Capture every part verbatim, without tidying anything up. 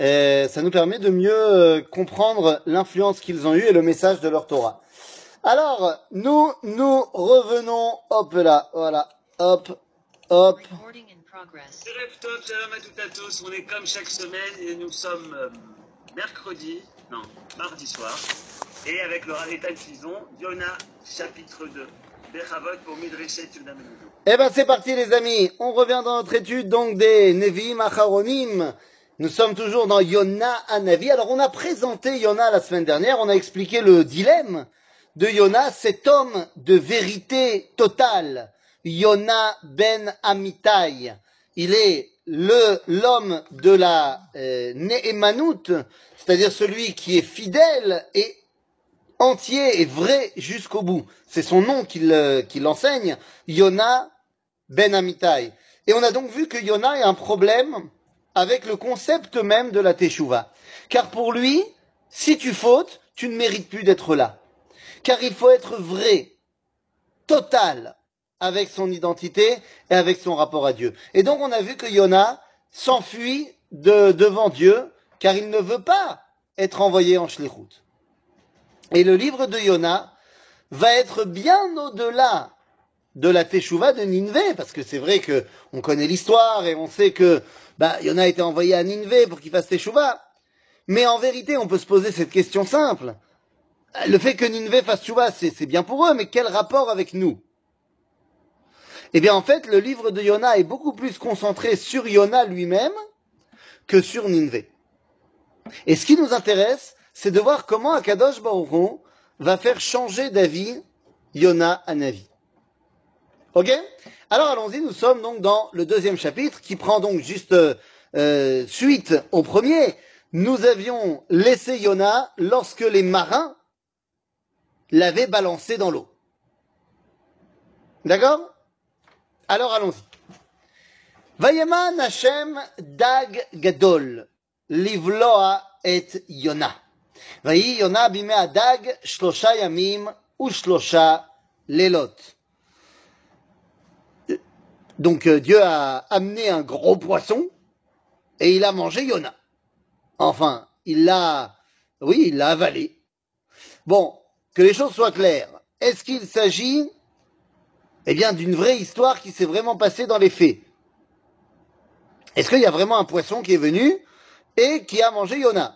Et ça nous permet de mieux euh, comprendre l'influence qu'ils ont eue et le message de leur Torah. Alors, nous, nous revenons, hop là, voilà, hop, hop. Erev Tov, shalom à toutes et à tous. On est comme chaque semaine et nous sommes euh, mercredi, non, mardi soir. Et avec le Rav Eitan Fison, Yona, chapitre deux. Bechavot pour Midreshet Yuda Menudou. Eh ben c'est parti les amis, on revient dans notre étude donc des Nevi'im Acharonim. Nous sommes toujours dans Yona Hanavi. Alors on a présenté Yona la semaine dernière, on a expliqué le dilemme de Yona, cet homme de vérité totale, Yona ben Amitai. Il est le l'homme de la euh, Ne'emanout, c'est-à-dire celui qui est fidèle et entier et vrai jusqu'au bout. C'est son nom qu'il euh, qu'il enseigne, Yona ben Amitai. Et on a donc vu que Yona a un problème avec le concept même de la Teshuvah. Car pour lui, si tu fautes, tu ne mérites plus d'être là. Car il faut être vrai, total, avec son identité et avec son rapport à Dieu. Et donc on a vu que Yona s'enfuit de, devant Dieu, car il ne veut pas être envoyé en Shlichut. Et le livre de Yona va être bien au-delà de la Teshuvah de Ninvé, parce que c'est vrai que on connaît l'histoire et on sait que bah, Yona a été envoyé à Ninvé pour qu'il fasse Teshuvah. Mais en vérité, on peut se poser cette question simple. Le fait que Ninvé fasse Teshuvah, c'est, c'est bien pour eux, mais quel rapport avec nous? Eh bien, en fait, le livre de Yona est beaucoup plus concentré sur Yona lui-même que sur Ninvé. Et ce qui nous intéresse, c'est de voir comment Akadosh Baruch Hu va faire changer d'avis Yona Hanavi. Ok? Alors allons-y, nous sommes donc dans le deuxième chapitre qui prend donc juste euh, suite au premier. Nous avions laissé Yona lorsque les marins l'avaient balancé dans l'eau. D'accord? Alors allons-y. Vayeman Hashem dag gadol livloa et Yona. Vayi Yona bime adag shlosha yamim u shlosha lelot. Donc euh, Dieu a amené un gros poisson et il a mangé Yona. Enfin, il l'a, oui, il l'a avalé. Bon, que les choses soient claires. Est-ce qu'il s'agit, eh bien, d'une vraie histoire qui s'est vraiment passée dans les faits? Est-ce qu'il y a vraiment un poisson qui est venu et qui a mangé Yona?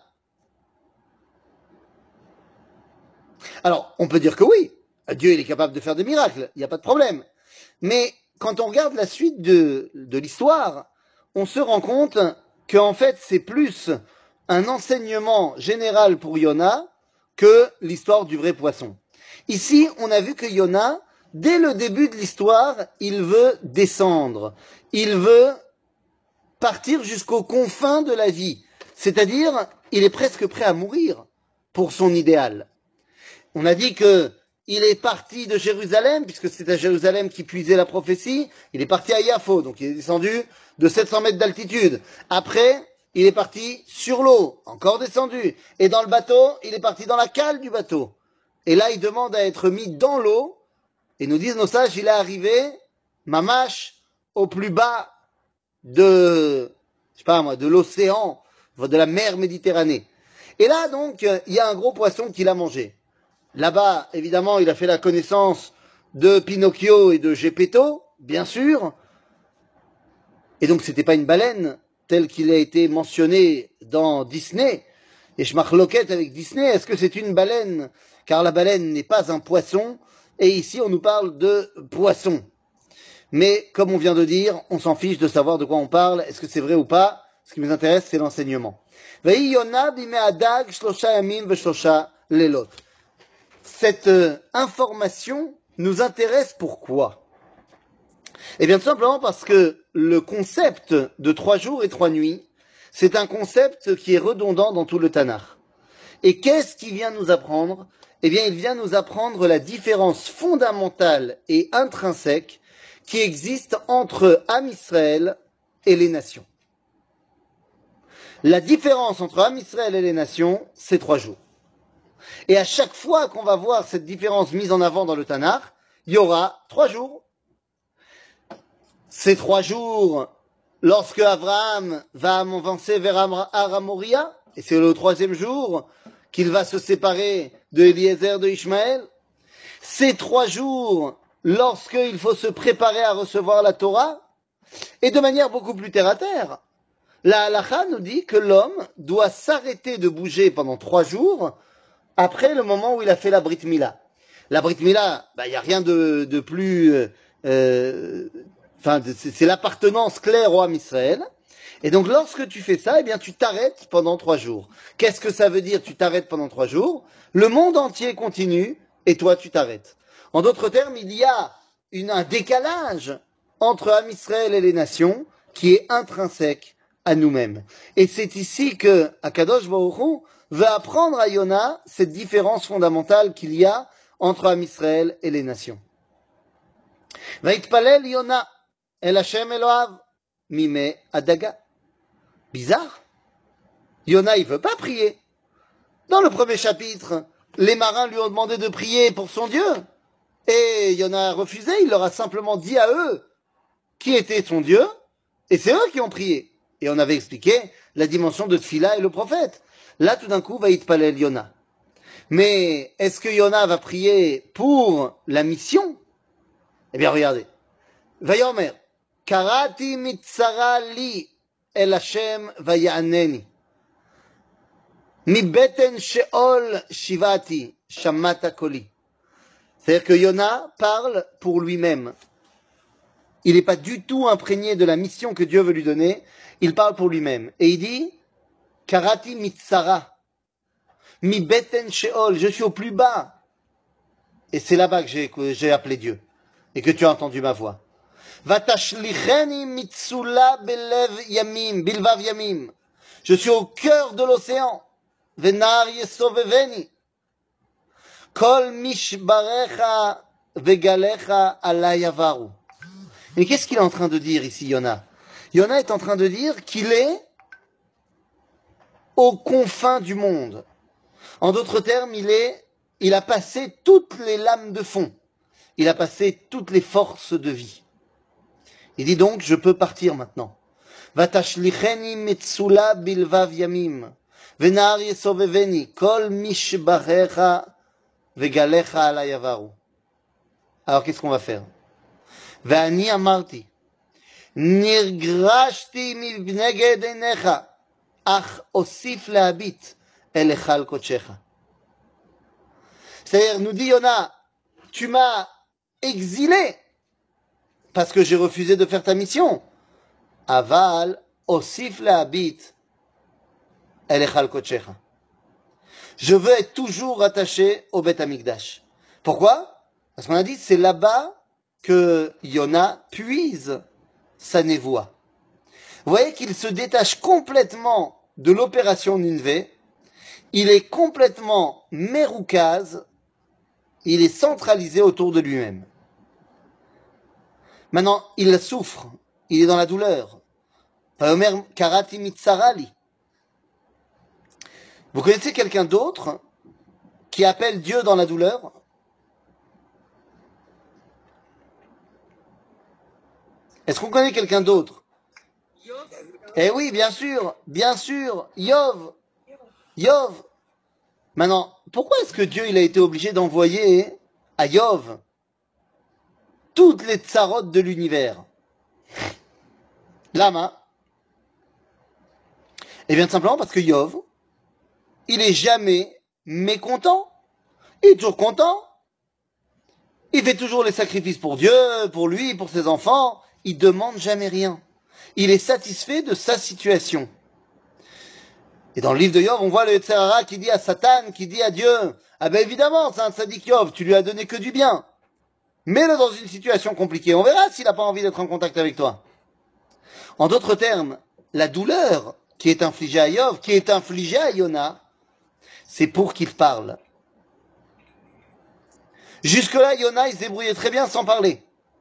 Alors, on peut dire que oui. Dieu, il est capable de faire des miracles. Il n'y a pas de problème. Mais quand on regarde la suite de, de l'histoire, on se rend compte qu'en fait, c'est plus un enseignement général pour Yona que l'histoire du vrai poisson. Ici, on a vu que Yona, dès le début de l'histoire, il veut descendre. Il veut partir jusqu'aux confins de la vie. C'est-à-dire, il est presque prêt à mourir pour son idéal. On a dit que il est parti de Jérusalem, puisque c'est à Jérusalem qu'il puisait la prophétie. Il est parti à Yafo, donc il est descendu de sept cents mètres d'altitude. Après, il est parti sur l'eau, encore descendu. Et dans le bateau, il est parti dans la cale du bateau. Et là, il demande à être mis dans l'eau. Et nous disent nos sages, il est arrivé, mamash, au plus bas de, je sais pas moi, de l'océan, de la mer Méditerranée. Et là, donc, il y a un gros poisson qu'il a mangé. Là-bas, évidemment, il a fait la connaissance de Pinocchio et de Geppetto, bien sûr. Et donc, c'était pas une baleine, tel qu'il a été mentionné dans Disney. Et je marloquette avec Disney, est-ce que c'est une baleine? Car la baleine n'est pas un poisson. Et ici, on nous parle de poisson. Mais, comme on vient de dire, on s'en fiche de savoir de quoi on parle. Est-ce que c'est vrai ou pas? Ce qui nous intéresse, c'est l'enseignement. Cette euh, information nous intéresse pourquoi? Eh bien, tout simplement parce que le concept de trois jours et trois nuits, c'est un concept qui est redondant dans tout le Tanakh. Et qu'est-ce qu'il vient nous apprendre? Eh bien, il vient nous apprendre la différence fondamentale et intrinsèque qui existe entre Am Israël et les nations. La différence entre Am Israël et les nations, c'est trois jours. Et à chaque fois qu'on va voir cette différence mise en avant dans le Tanakh, il y aura trois jours. Ces trois jours lorsque Abraham va avancer vers Aramoria, et c'est le troisième jour qu'il va se séparer de Eliezer de Ishmaël. Ces trois jours, lorsqu'il faut se préparer à recevoir la Torah, et de manière beaucoup plus terre à terre. La halakha nous dit que l'homme doit s'arrêter de bouger pendant trois jours après le moment où il a fait la Brit Mila. La Brit Mila, il bah, n'y a rien de, de plus... Euh, enfin, c'est l'appartenance claire au Ham Israël. Et donc, lorsque tu fais ça, eh bien, tu t'arrêtes pendant trois jours. Qu'est-ce que ça veut dire, tu t'arrêtes pendant trois jours? Le monde entier continue et toi, tu t'arrêtes. En d'autres termes, il y a une, un décalage entre Ham Israël et les nations qui est intrinsèque à nous-mêmes. Et c'est ici que Akadosh Baruch Hu veut apprendre à Yona cette différence fondamentale qu'il y a entre Ham Israël et les nations. Vaitpalel Yona el Hashem Eloav mime adaga. Bizarre. Yona, il veut pas prier. Dans le premier chapitre, les marins lui ont demandé de prier pour son Dieu. Et Yona a refusé, il leur a simplement dit à eux qui était son Dieu, et c'est eux qui ont prié. Et on avait expliqué la dimension de Tfila et le prophète. Là, tout d'un coup, va Yitpalel Yona. Mais est-ce que Yona va prier pour la mission? Eh bien, regardez. Vayomer, Karati mitzara li el Hashem vayaneni. Mi beten sheol shivati shamata koli. C'est-à-dire que Yona parle pour lui-même. Il n'est pas du tout imprégné de la mission que Dieu veut lui donner. Il parle pour lui-même. Et il dit, Karati mitzara. Mi beten sheol. Je suis au plus bas. Et c'est là-bas que j'ai, que j'ai appelé Dieu. Et que tu as entendu ma voix. Vatashlicheni mitsula belev yamim. Bilvav yamim. Je suis au cœur de l'océan. Venar yesoveveni. Kol mishbarecha vegalecha alayavaru. Mais qu'est-ce qu'il est en train de dire ici, Yona? Yona est en train de dire qu'il est aux confins du monde. En d'autres termes, il est, il a passé toutes les lames de fond. Il a passé toutes les forces de vie. Il dit donc, je peux partir maintenant. Vatashlicheni metsula bilvav yamim. Venar yesoveveni. Kol mishbarecha vegalecha alayavaru. Alors qu'est-ce qu'on va faire? ואני אמרתי, נרגשתי מנגד עיניך, אך אוסיף להביט אל היכל קודשך. C'est-à-dire, nous dit Yona, tu m'as exilé parce que j'ai refusé de faire ta mission. Aval osif להביט אל היכל קודשך. Je veux être toujours attaché au Beth Amikdash. Pourquoi? Parce qu'on a dit, c'est là-bas que Yona puise sa névoie. Vous voyez qu'il se détache complètement de l'opération Ninvé, il est complètement méroukaz, il est centralisé autour de lui-même. Maintenant, il souffre, il est dans la douleur. Vayomer karati mitzarali. Vous connaissez quelqu'un d'autre qui appelle Dieu dans la douleur? Est-ce qu'on connaît quelqu'un d'autre? Eh oui, bien sûr, bien sûr, Yov, Yov. Maintenant, pourquoi est-ce que Dieu il a été obligé d'envoyer à Yov toutes les tsarotes de l'univers? Lama. Eh bien, simplement parce que Yov, il est jamais mécontent. Il est toujours content. Il fait toujours les sacrifices pour Dieu, pour lui, pour ses enfants. Il demande jamais rien. Il est satisfait de sa situation. Et dans le livre de Yov, on voit le Yetzer Hara qui dit à Satan, qui dit à Dieu, ah ben évidemment, c'est un tzaddik Yov, tu lui as donné que du bien. Mets-le dans une situation compliquée, on verra s'il n'a pas envie d'être en contact avec toi. En d'autres termes, la douleur qui est infligée à Yov, qui est infligée à Yona, c'est pour qu'il parle. Jusque-là, Yona, il se débrouillait très bien sans parler.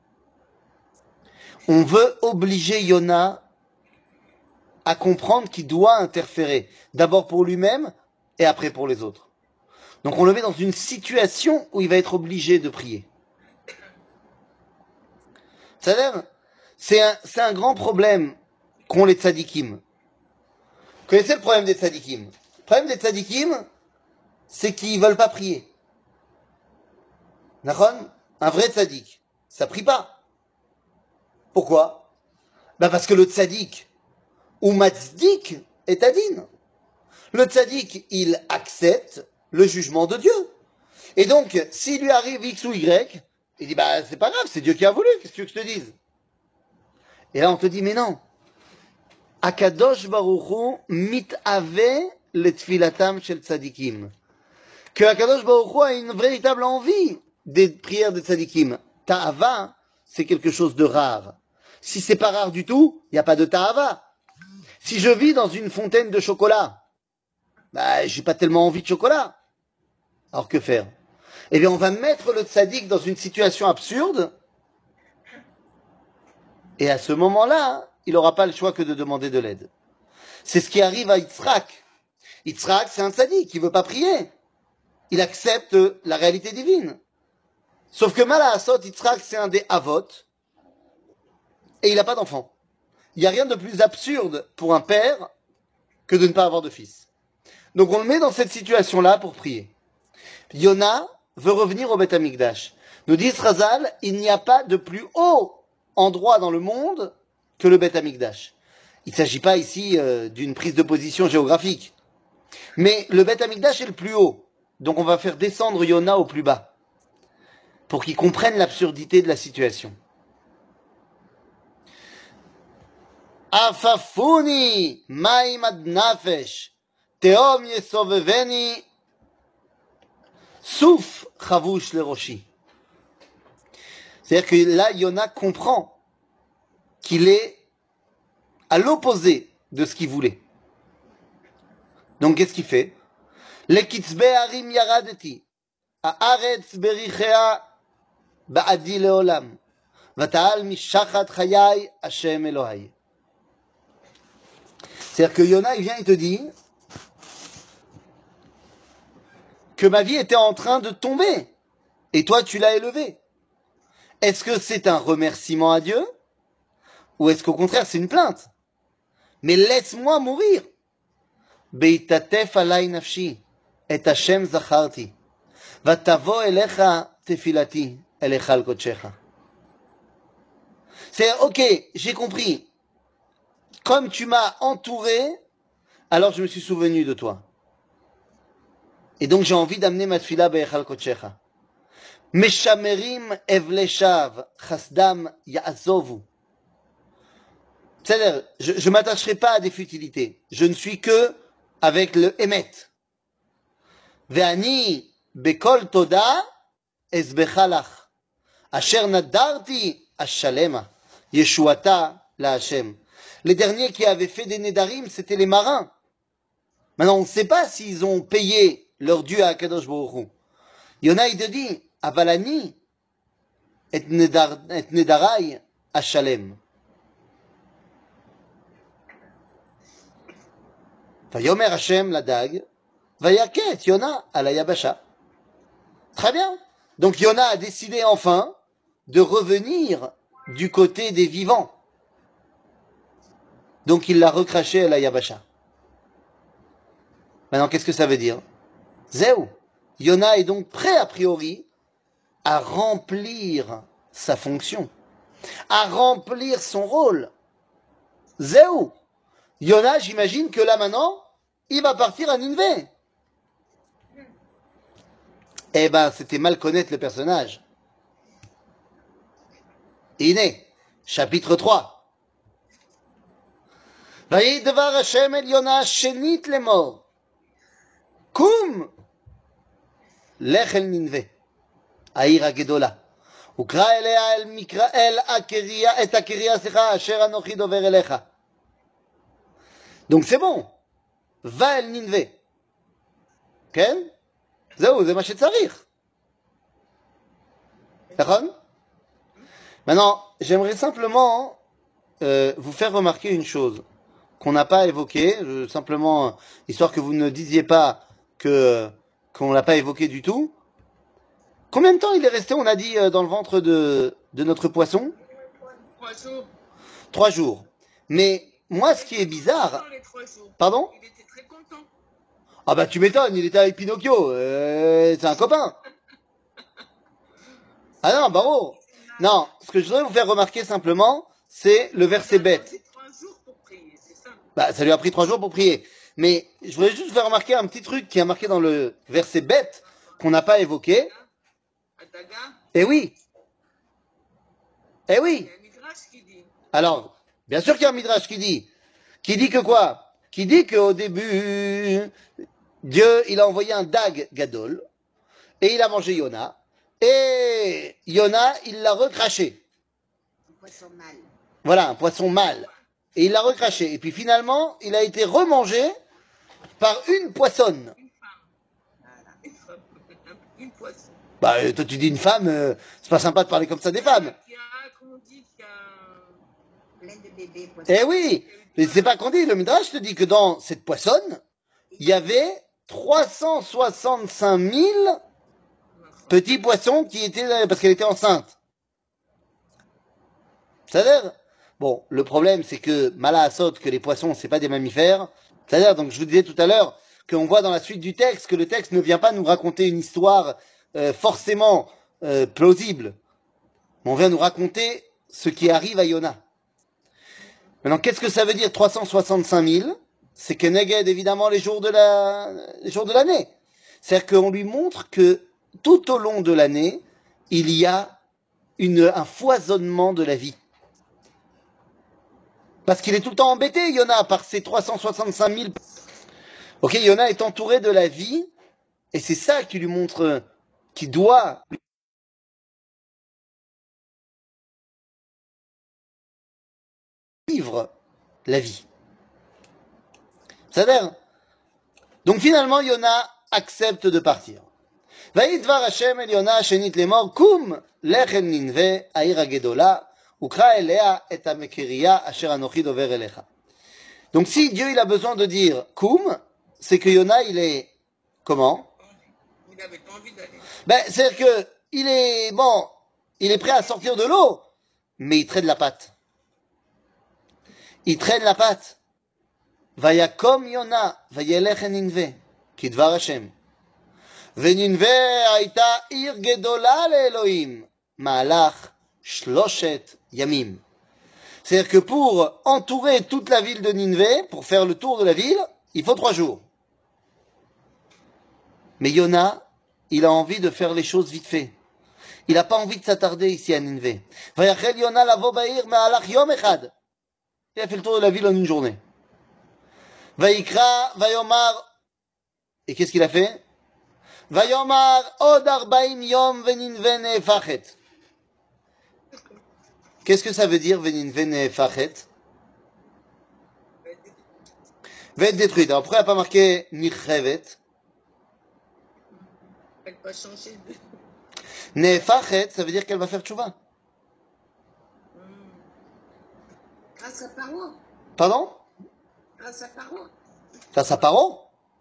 On veut obliger Yona à comprendre qu'il doit interférer, d'abord pour lui-même et après pour les autres. Donc on le met dans une situation où il va être obligé de prier. C'est-à-dire, c'est un, c'est un grand problème qu'ont les tzadikim. Vous connaissez le problème des tzadikim? Le problème des tzadikim, c'est qu'ils veulent pas prier. Nachon? Un vrai tzadik, ça prie pas. Pourquoi? Ben parce que le tzadik, ou matzdik, est adin. Le tzaddik, il accepte le jugement de Dieu. Et donc, s'il lui arrive X ou Y, il dit, bah, c'est pas grave, c'est Dieu qui a voulu, qu'est-ce que tu veux que je te dise? Et là, on te dit, mais non. Akadosh Baruch Hu mitave le tfilatam shel tzadikim. Que Akadosh Baruch Hu a une véritable envie des prières des tzadikim. Ta'ava, c'est quelque chose de rare. Si c'est pas rare du tout, il n'y a pas de ta'ava. Si je vis dans une fontaine de chocolat, bah, j'ai pas tellement envie de chocolat. Alors que faire? Eh bien, on va mettre le tzaddik dans une situation absurde. Et à ce moment-là, il n'aura pas le choix que de demander de l'aide. C'est ce qui arrive à Yitzhak. Yitzhak, c'est un tzaddik, il veut pas prier. Il accepte la réalité divine. Sauf que Malahasot, Yitzhak, c'est un des Avot. Et il n'a pas d'enfant. Il n'y a rien de plus absurde pour un père que de ne pas avoir de fils. Donc on le met dans cette situation-là pour prier. Yona veut revenir au Beth Amikdash. Nous dit Razal, il n'y a pas de plus haut endroit dans le monde que le Beth Amikdash. Il ne s'agit pas ici euh, d'une prise de position géographique. Mais le Beth Amikdash est le plus haut. Donc on va faire descendre Yona au plus bas. Pour qu'il comprenne l'absurdité de la situation. Afafuni maim ad nafesh teom yesoveveni souf chavush le roshi. C'est-à-dire que là, Yona comprend qu'il est à l'opposé de ce qu'il voulait. Donc, qu'est-ce qu'il fait? Lekitzbe harim yaradeti, haaretz berichea ba'adi leolam, vata'al mishachat chayai Hashem Elohai. C'est-à-dire que Yona, il vient et te dit que ma vie était en train de tomber, et toi, tu l'as élevée. Est-ce que c'est un remerciement à Dieu? Ou est-ce qu'au contraire, c'est une plainte? Mais laisse-moi mourir. Beitatef alay nafshi, et Hashem zacharti, vatavo elecha tefilati, elecha al-kodshecha. C'est, ok, j'ai compris. Comme tu m'as entouré, alors je me suis souvenu de toi. Et donc j'ai envie d'amener ma tfila be'echal kodshecha. Meshamerim evleshav chasdam ya'azovu. C'est-à-dire, je ne m'attacherai pas à des futilités. Je ne suis que avec le emet. Ve'ani bekol toda esbechalach. Asher nadarti ashalema. Yeshuata la Hashem. Les derniers qui avaient fait des nedarim, c'était les marins. Maintenant, on ne sait pas s'ils ont payé leur dû à Akadosh Baruch Hu. Yona, il te dit, Avalani et nedarai ashalem. Vayomer Hashem la dague, vayaket Yona à la yabasha. Très bien. Donc Yona a décidé enfin de revenir du côté des vivants. Donc il l'a recraché à la yabasha. Maintenant, qu'est-ce que ça veut dire? Zéou. Yona est donc prêt a priori à remplir sa fonction, à remplir son rôle. Zéou. Yona, j'imagine que là maintenant, il va partir à Ninvé. Eh ben, c'était mal connaître le personnage. Iné, chapitre trois. וידבר השם אל יונה שנית לאמור, קום, לך אל נינווה, העיר הגדולה, וקרא אליה אל מקרא, אל הקריה, את הקריה, סליחה, אשר אנוכי דובר אליך. Donc c'est bon, va אל נינווה. כן? זהו, זה מה שצריך. נכון? Maintenant, j'aimerais simplement euh, vous faire remarquer une chose qu'on n'a pas évoquée, euh, simplement, histoire que vous ne disiez pas que qu'on l'a pas évoqué du tout. Combien de temps il est resté, on a dit, euh, dans le ventre de, de notre poisson? Poisson. Trois jours. Mais moi, ce qui est bizarre, les trois jours. pardon? Il était très content. Ah bah tu m'étonnes, il était avec Pinocchio, euh, c'est un copain. Ah non, bravo. Non, ce que je voudrais vous faire remarquer simplement, c'est le verset bête. C'est trois jours pour prier, c'est ça. Bah, ça lui a pris trois jours pour prier. Mais je voudrais juste vous faire remarquer un petit truc qui est marqué dans le verset bête, qu'on n'a pas évoqué. Ataga, Eh oui. Eh il oui. y a un midrash qui dit. Alors, bien sûr qu'il y a un midrash qui dit. Qui dit que quoi? Qui dit qu'au début, Dieu, il a envoyé un dag gadol, et il a mangé Yona, et Yona, il l'a recraché. Un poisson mâle. Voilà, un poisson mâle. Et il l'a recraché. Et puis finalement, il a été remangé par une poissonne. Une femme. Voilà, une femme. Une poisson. Bah, euh, toi tu dis une femme, euh, c'est pas sympa de parler comme ça des femmes. Il y a, comment on dit, qu'il y a plein de bébés poissons. Eh oui, mais c'est pas qu'on dit, le Midrash te dit que dans cette poissonne, il y avait trois cent soixante-cinq mille petits poissons qui étaient, parce qu'elle était enceinte. C'est-à-dire, bon, le problème c'est que, mala asot, que les poissons c'est pas des mammifères. C'est-à-dire, donc je vous disais tout à l'heure, qu'on voit dans la suite du texte que le texte ne vient pas nous raconter une histoire euh, forcément euh, plausible. Mais on vient nous raconter ce qui arrive à Yona. Maintenant, qu'est-ce que ça veut dire trois cent soixante-cinq mille? C'est que Neged, évidemment, les jours de la, les jours de l'année. C'est-à-dire qu'on lui montre que tout au long de l'année, il y a une, un foisonnement de la vie. Parce qu'il est tout le temps embêté, Yona, par ces trois cent soixante-cinq mille. Ok, Yona est entouré de la vie, et c'est ça qui lui montre qu'il doit vivre la vie. C'est-à-dire, donc finalement, Yona accepte de partir. וידבר השם אל יונה שנית לאמור, קום, לך אל נינווה, העיר הגדולה, וקרא אליה את המקריה אשר אנוכי דובר אליך. Donc si Dieu il a besoin de dire Koum, c'est que Yona il est comment? Il n'avait pas envie d'aller. Ben c'est que il est bon, il est prêt à sortir de l'eau, mais il traîne la patte. Il traîne la patte. Vayakom Yona, vayelech Ninve, kidvar Hashem. ונינווה הייתה עיר גדולה לאלוהים, מהלך שלושת ימים. C'est-à-dire que pour entourer toute la ville de Ninvé, pour faire le tour de la ville, il faut trois jours. Mais Yona, il a envie de faire les choses vite fait. Il n'a pas envie de s'attarder ici à Ninvé. ויחל יונה לבוא בעיר מהלך יום אחד. Il a fait le tour de la ville en une journée. ויקרא ויאמר, et qu'est-ce qu'il a fait? ויאמר עוד ארבעים יום ונינווה נהפכת. Qu'est-ce que ça veut dire ונינווה נהפכת? Va être détruite. Alors pourquoi il n'a pas marqué נחרבת? Elle va changer de. נהפכת, ça veut dire qu'elle va faire tchouva. Grâce à Paro. Pardon? Grâce à Paro. Grâce à Paro?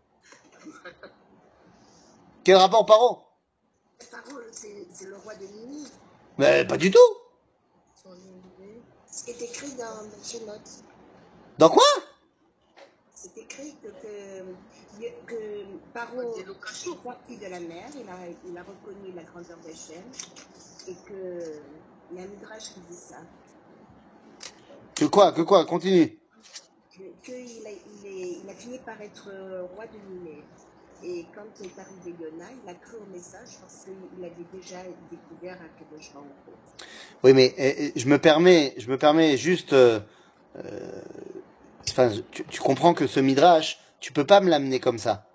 Quel rapport Paro? Paro, c'est c'est le roi de Ninive. Mais pas du tout. Son Ninive. C'est écrit dans le Shemot. Dans quoi? C'est écrit que, que, que Paro est sorti de la mer, il a, il a reconnu la grandeur d'Hachem, et que il y a un midrash qui dit ça. Que quoi? Que quoi? Continue. Qu'il que a, il est, il a fini par être roi de Ninive. Et quand est arrivé Yona, il a cru au message parce qu'il avait déjà découvert à Kadosh Baruch Hu. Oui, mais euh, je me permets, je me permets juste. Euh, euh, enfin, tu, tu comprends que ce midrash, tu peux pas me l'amener comme ça.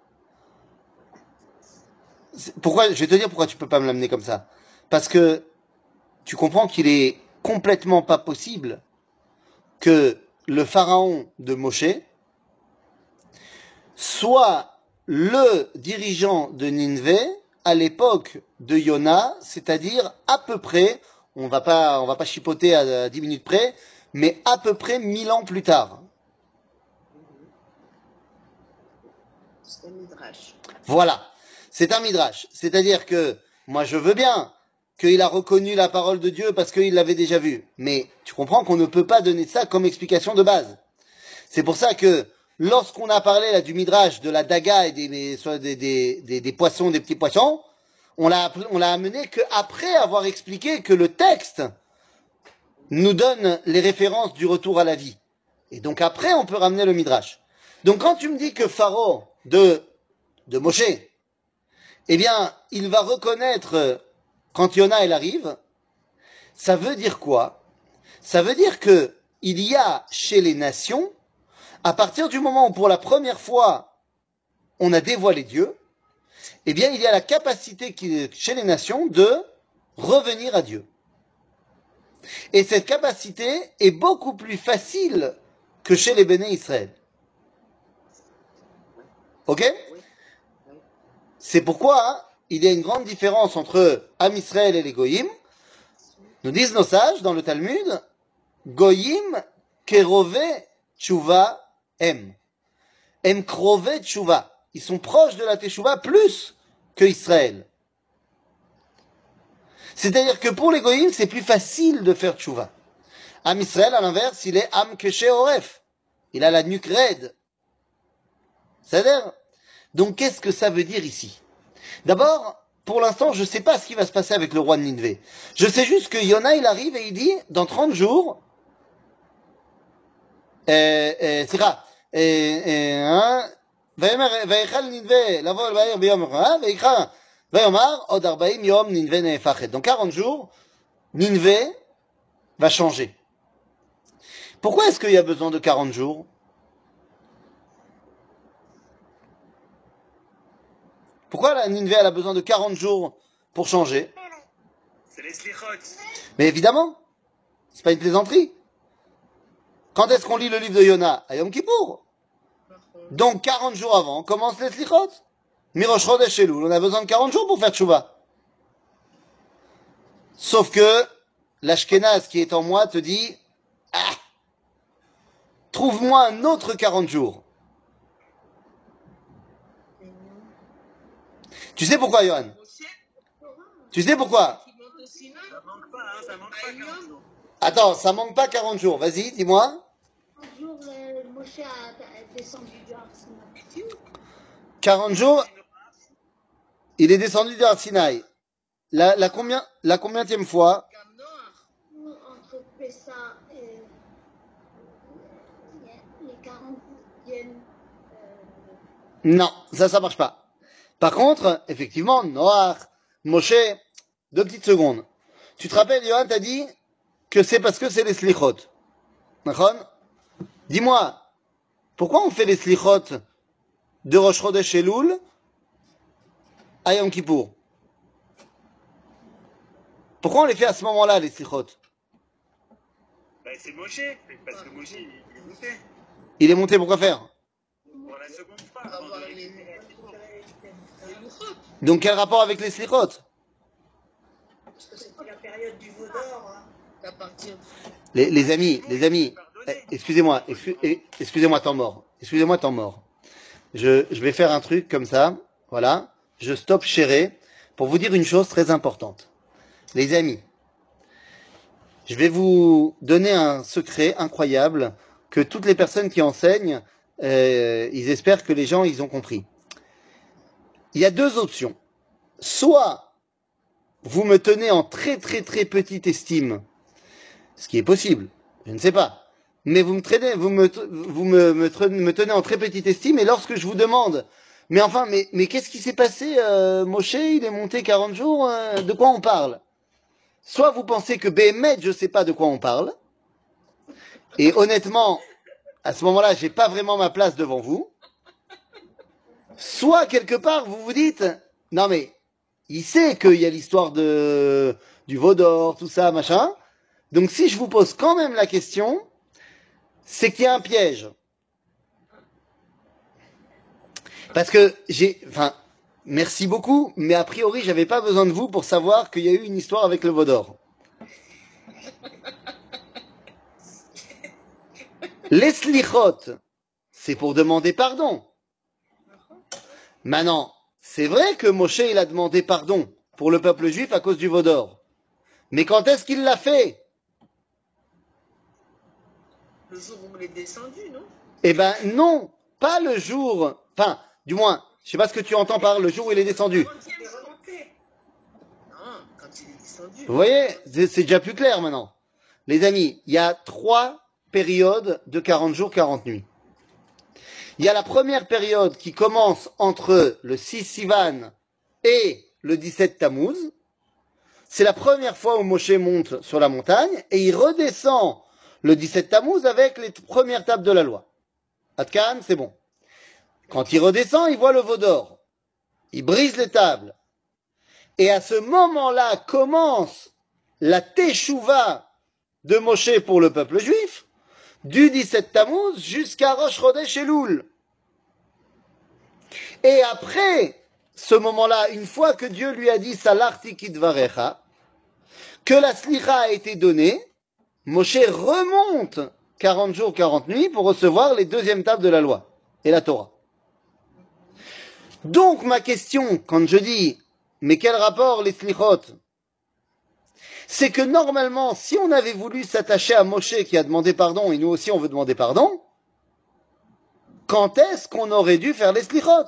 C'est- Pourquoi? Je vais te dire pourquoi tu peux pas me l'amener comme ça. Parce que tu comprends qu'il est complètement pas possible que le pharaon de Moshe soit le dirigeant de Ninvé à l'époque de Yona, c'est-à-dire à peu près, on va pas, on va pas chipoter à, à dix minutes près, mais à peu près mille ans plus tard. C'est un midrash. Voilà, c'est un midrash. C'est-à-dire que moi je veux bien qu'il a reconnu la parole de Dieu parce qu'il l'avait déjà vue, mais tu comprends qu'on ne peut pas donner ça comme explication de base. C'est pour ça que lorsqu'on a parlé là du midrash de la daga et des, des, des, des, des poissons, des petits poissons, on l'a on l'a amené qu'après avoir expliqué que le texte nous donne les références du retour à la vie. Et donc après, on peut ramener le midrash. Donc quand tu me dis que Pharaon de, de Moshe, eh bien, il va reconnaître quand Yona elle arrive, ça veut dire quoi? Ça veut dire que il y a chez les nations, à partir du moment où pour la première fois on a dévoilé Dieu, eh bien il y a la capacité qui, chez les nations de revenir à Dieu. Et cette capacité est beaucoup plus facile que chez les Béné Israël. Ok? C'est pourquoi hein, il y a une grande différence entre Am Israël et les Goïm. Nous disent nos sages dans le Talmud, Goïm kerove tshuva em. Em krove tshuva. Ils sont proches de la teshuva plus que Israël. C'est-à-dire que pour les Goïm, c'est plus facile de faire tshuva. Am Israël, à l'inverse, il est Am keshe oref. Il a la nuque raide. C'est-à-dire, donc qu'est-ce que ça veut dire ici? D'abord, pour l'instant, je ne sais pas ce qui va se passer avec le roi de Ninvé. Je sais juste que Yona, il arrive et il dit, dans trente jours, c'est ça, donc quarante jours, Ninvé va changer. Pourquoi est-ce qu'il y a besoin de quarante jours? Pourquoi la Ninvé elle a besoin de quarante jours pour changer? C'est les slichot. Mais évidemment, c'est pas une plaisanterie. Quand est-ce qu'on lit le livre de Yona? À Yom Kippour. Donc quarante jours avant, commence les slichot. Mirosh Chodesh Elul, on a besoin de quarante jours pour faire tchouva. Sauf que l'Ashkenaz qui est en moi te dit, ah, trouve-moi un autre quarante jours. Tu sais pourquoi, Johan? Tu sais pourquoi? Ça manque pas, hein, ça manque pas quarante jours. Attends, ça manque pas quarante jours. Vas-y, dis-moi. quarante jours, euh, Moshe a descendu du Har Sinaï. quarante jours, il est descendu du Har Sinaï. La, la combien, la combienième fois? Entre Pessa et les quarantième. Non, ça, ça marche pas. Par contre, effectivement, Noach, Moshe, deux petites secondes. Tu te rappelles, Johan, t'as dit que c'est parce que c'est les slichot. D'accord? Dis-moi, pourquoi on fait les slichot de Rosh Chodesh Elul à Yom Kippour? Pourquoi on les fait à ce moment-là, les slichot? Bah, c'est Moshe, parce que Moshe, il est monté. Il est monté pour quoi faire? Pour la seconde fois. Donc quel rapport avec les slichot? Parce que c'était la période du veau d'or. Hein. À partir de... les, les amis, les amis, excusez-moi, excuse, excusez-moi, temps mort. Excusez-moi, temps mort. Je, je vais faire un truc comme ça, voilà. Je stoppe chéré pour vous dire une chose très importante. Les amis, je vais vous donner un secret incroyable que toutes les personnes qui enseignent, euh, ils espèrent que les gens, ils ont compris. Il y a deux options. Soit vous me tenez en très très très petite estime, ce qui est possible, je ne sais pas, mais vous me traînez, vous me, vous me, me, me tenez en très petite estime, et lorsque je vous demande, mais enfin, mais, mais qu'est-ce qui s'est passé, euh, Moshe, il est monté quarante jours, euh, de quoi on parle? Soit vous pensez que Béhémet, je ne sais pas de quoi on parle, et honnêtement, à ce moment-là, j'ai pas vraiment ma place devant vous. Soit quelque part, vous vous dites, non mais, il sait qu'il y a l'histoire de du veau d'or, tout ça, machin. Donc si je vous pose quand même la question, c'est qu'il y a un piège. Parce que j'ai, enfin, merci beaucoup, mais a priori, j'avais pas besoin de vous pour savoir qu'il y a eu une histoire avec le veau d'or. Les slichot, c'est pour demander pardon. Maintenant, c'est vrai que Moshe, il a demandé pardon pour le peuple juif à cause du veau d'or. Mais quand est-ce qu'il l'a fait? Le jour où il est descendu, non? Eh ben non, pas le jour, enfin, du moins, je sais pas ce que tu entends par le jour où il est descendu. Il est remonté. Non, quand il est descendu. Vous voyez, c'est c'est déjà plus clair maintenant. Les amis, il y a trois périodes de quarante jours, quarante nuits. Il y a la première période qui commence entre le six Sivan et le dix-sept Tammuz. C'est la première fois où Moshe monte sur la montagne et il redescend le dix-sept Tammuz avec les premières tables de la loi. Atkan, c'est bon. Quand il redescend, il voit le veau d'or. Il brise les tables. Et à ce moment-là commence la teshuva de Moshe pour le peuple juif, du dix-sept Tammuz jusqu'à Rosh Chodesh Elul. Et après ce moment-là, une fois que Dieu lui a dit Salarti Kidvarecha, que la slicha a été donnée, Moshe remonte quarante jours, quarante nuits pour recevoir les deuxièmes tables de la loi et la Torah. Donc ma question, quand je dis mais quel rapport les slichot, c'est que normalement, si on avait voulu s'attacher à Moshe qui a demandé pardon et nous aussi on veut demander pardon, quand est-ce qu'on aurait dû faire les slichot?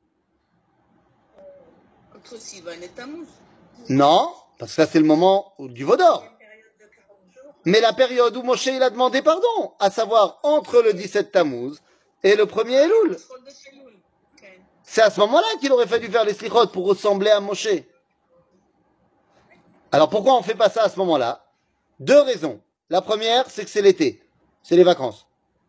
Entre Sivan et Tammuz. Non, parce que ça c'est le moment du veau d'or. Mais la période où Moshe il a demandé pardon, à savoir entre le dix-sept Tammuz et le premier Elul. C'est à ce moment-là qu'il aurait fallu faire les slichot pour ressembler à Moshe. Alors pourquoi on ne fait pas ça à ce moment-là? Deux raisons. La première, c'est que c'est l'été. C'est les vacances.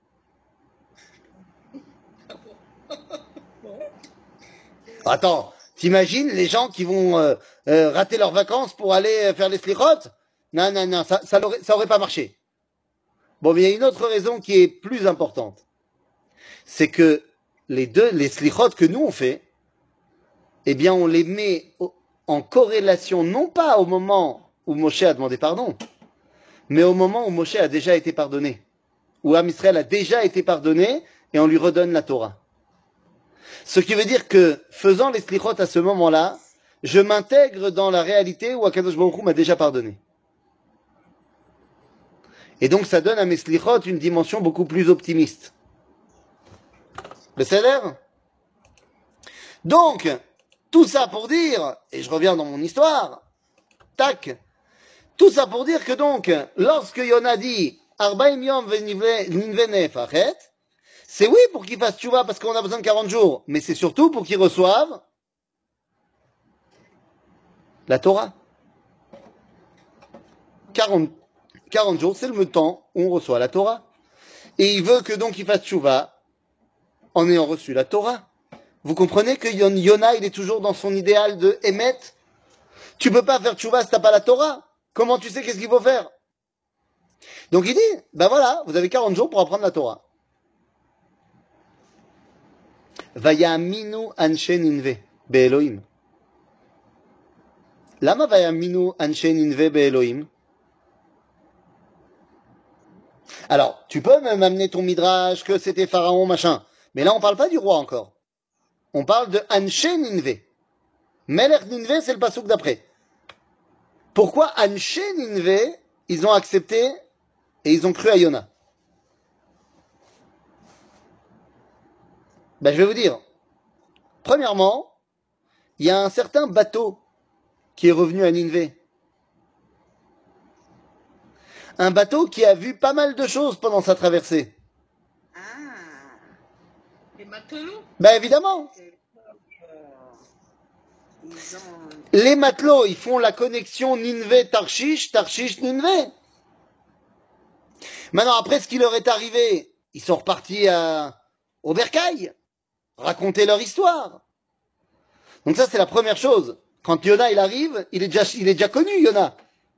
Attends, t'imagines les gens qui vont euh, euh, rater leurs vacances pour aller faire les slichot? Non, non, non, ça, ça, n'aurait, ça aurait pas marché. Bon, mais il y a une autre raison qui est plus importante. C'est que les deux, les slichot que nous on fait, eh bien on les met en corrélation non pas au moment où Moshe a demandé pardon, mais au moment où Moshe a déjà été pardonné, où Am Israël a déjà été pardonné et on lui redonne la Torah. Ce qui veut dire que faisant les slichot à ce moment-là, je m'intègre dans la réalité où Akadosh Baruch Hu m'a déjà pardonné. Et donc ça donne à mes slichot une dimension beaucoup plus optimiste. Le salaire? Donc, tout ça pour dire, et je reviens dans mon histoire, tac, tout ça pour dire que donc, lorsque Yona dit Arbaim Yom Ninve Nefachet, c'est oui pour qu'il fasse tchouva parce qu'on a besoin de quarante jours, mais c'est surtout pour qu'il reçoive la Torah. quarante, quarante jours, c'est le temps où on reçoit la Torah. Et il veut que donc il fasse tchouva en ayant reçu la Torah. Vous comprenez que Yona, il est toujours dans son idéal de Emet. Tu peux pas faire tchouva si t'as pas la Torah. Comment tu sais qu'est-ce qu'il faut faire? Donc il dit, ben voilà, vous avez quarante jours pour apprendre la Torah. Vayaminu anshe ninve be'Elohim. Lama vayaminu anshe ninve be'Elohim? Alors, tu peux même amener ton midrash que c'était Pharaon, machin. Mais là, on parle pas du roi encore. On parle de Anshe Ninve. Melech Ninve, c'est le passouk d'après. Pourquoi Anshe Ninve, ils ont accepté et ils ont cru à Yona? Ben, je vais vous dire. Premièrement, il y a un certain bateau qui est revenu à Ninve. Un bateau qui a vu pas mal de choses pendant sa traversée. Ah, les matelots? Ben évidemment. Ils ont... Les matelots, ils font la connexion Ninve-Tarshish, Tarshish-Ninve. Maintenant, après ce qui leur est arrivé, ils sont repartis à... au bercail, raconter leur histoire. Donc ça, c'est la première chose. Quand Yona, il arrive, il est déjà, il est déjà connu, Yona.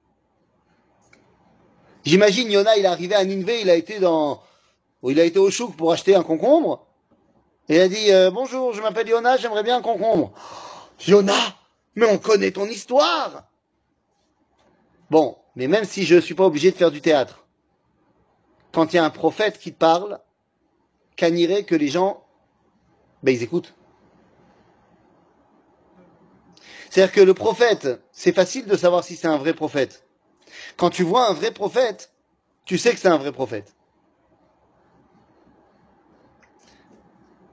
J'imagine Yona, il est arrivé à Ninve, il a été dans, il a été au chouk pour acheter un concombre. Et il a dit, euh, bonjour, je m'appelle Yona, j'aimerais bien un concombre. Yona, mais on connaît ton histoire. Bon, mais même si je suis pas obligé de faire du théâtre, quand il y a un prophète qui te parle, qu'anirait que les gens, ben ils écoutent. C'est-à-dire que le prophète, c'est facile de savoir si c'est un vrai prophète. Quand tu vois un vrai prophète, tu sais que c'est un vrai prophète.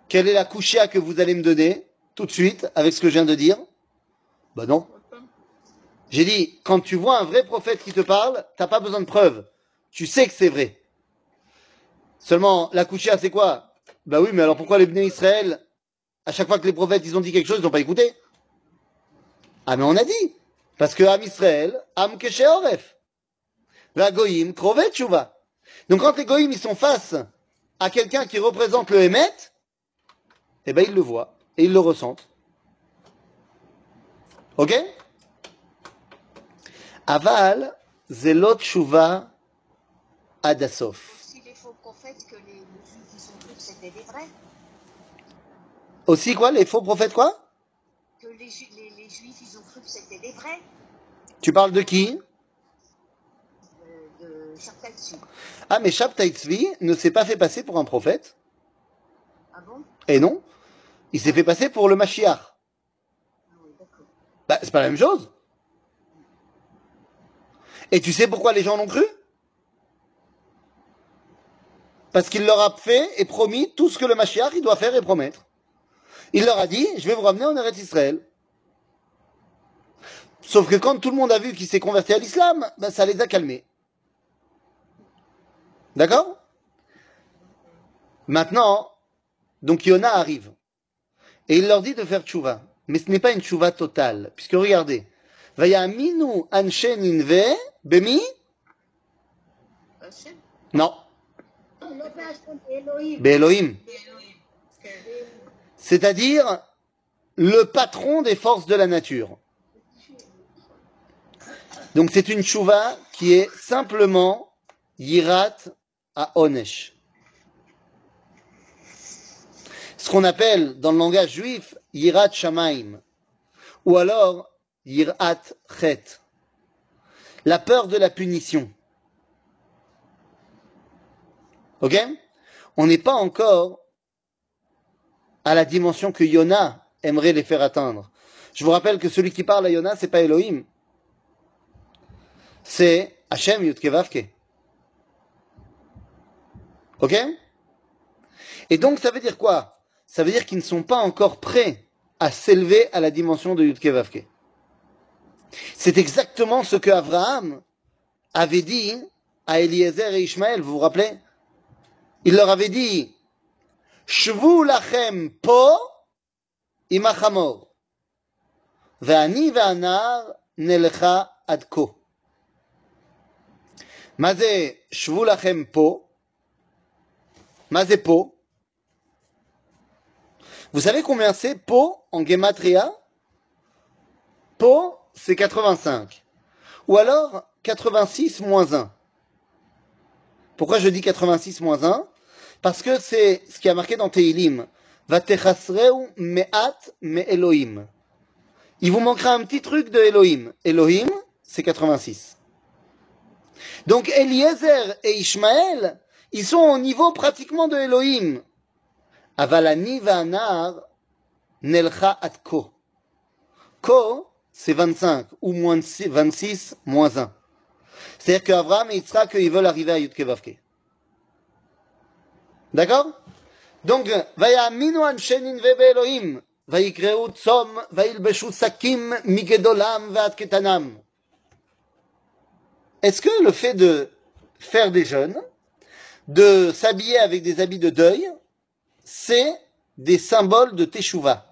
Quelle est la couchia que vous allez me donner tout de suite avec ce que je viens de dire? Bah non. J'ai dit, quand tu vois un vrai prophète qui te parle, t'as pas besoin de preuves. Tu sais que c'est vrai. Seulement, la couchia, c'est quoi? Bah oui, mais alors pourquoi les Bnei Israël, à chaque fois que les prophètes ils ont dit quelque chose, ils n'ont pas écouté? Ah mais on a dit. Parce que Am Israël, Am Keshe Oref. La Goïm, Krovet Tshuva. Donc quand les Goïm ils sont face à quelqu'un qui représente le Hémet, eh ben ils le voient et ils le ressentent. Ok? Aval, Zelot Tshuva Adasof. Aussi les faux prophètes que les, les juifs ils ont cru que c'était des vrais. Aussi quoi? Les faux prophètes quoi? Que les, ju- les, les juifs ils ont cru que c'était des vrais. Tu parles de qui? Euh, de Shabtai Tzvi. Ah mais Shabtai Tzvi ne s'est pas fait passer pour un prophète. Ah bon? Et non, il s'est fait passer pour le Mashiach. Ah oui, d'accord. Bah c'est pas la même chose. Et tu sais pourquoi les gens l'ont cru? Parce qu'il leur a fait et promis tout ce que le Mashiach il doit faire et promettre. Il leur a dit, je vais vous ramener en Eretz Israël. Sauf que quand tout le monde a vu qu'il s'est converti à l'islam, ben ça les a calmés. D'accord? Maintenant, donc Yona arrive. Et il leur dit de faire tchouva. Mais ce n'est pas une tchouva totale. Puisque regardez. Vayaminu anshe ninve bemi? Hachem? Non. לא בהשם, באלוהים. Be'Elohim. Elohim. C'est-à-dire le patron des forces de la nature. Donc c'est une tchouva qui est simplement yirat à onesh. Ce qu'on appelle dans le langage juif yirat shamaim, ou alors yirat chet, la peur de la punition. Ok? On n'est pas encore à la dimension que Yona aimerait les faire atteindre. Je vous rappelle que celui qui parle à Yona, c'est pas Elohim. C'est Hachem Yudkevavke. Ok? Et donc, ça veut dire quoi? Ça veut dire qu'ils ne sont pas encore prêts à s'élever à la dimension de Yudkevavke. C'est exactement ce que Abraham avait dit à Eliezer et Ishmaël, vous vous rappelez? Il leur avait dit, Shvu lachem po imachamor, ve'ani ve'anar nelecha ad ko. מה זה שבו לכם פה? מה זה פה? Vous savez combien c'est po en gematria? Po, c'est quatre-vingt-cinq. Ou alors quatre-vingt-six moins un. Pourquoi je dis quatre-vingt-six moins un? Parce que c'est ce qui a marqué dans Tehilim. Vatechasreu me'at me Elohim. Il vous manquera un petit truc de Elohim. Elohim, c'est quatre-vingt-six. Donc Eliezer et Ishmaël, ils sont au niveau pratiquement de Elohim. Avalani va'anar nelcha at ko. Ko, c'est vingt-cinq, ou moins vingt-six, moins un. C'est-à-dire qu'Abraham et Yitzhak, ils veulent arriver à Yudkevavke. D'accord? Donc, vayaminu anshe ninve be'Elohim, vayikreu tzom, vayilbeshu sakim migedolam ve'ad ketanam. Est-ce que le fait de faire des jeûnes, de s'habiller avec des habits de deuil, c'est des symboles de Teshuvah?